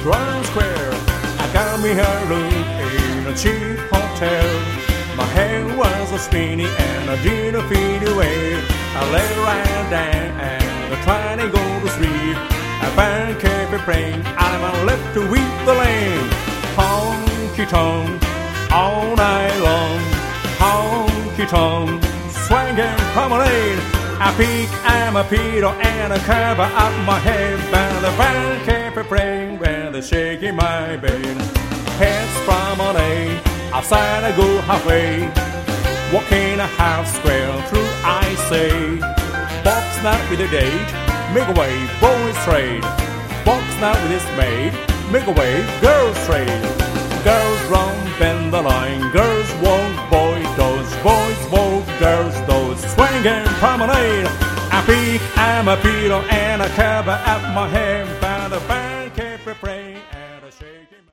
Grand Square. I got me a room in a cheap hotel. My hair was a spinning and I didn't feel away. I lay right down and I tried to go to sleep. I found cafe playing, I'm left to weep the lane. Honky tonk all night long. Honky tonk swinging promenade. I peek, I'm a pedo and I cover up my head by the van cafe playing where they're shaking my bed. Heads promenade, outside I go halfway. Walking a half square through I say. Box not with a date, make away, boys trade. Box not with his maid, make away, girls trade. Girls run, bend the line, girls walk, boys walk, girls those. Swinging promenade, I peek, I'm a pedo and I cover up my head by the van.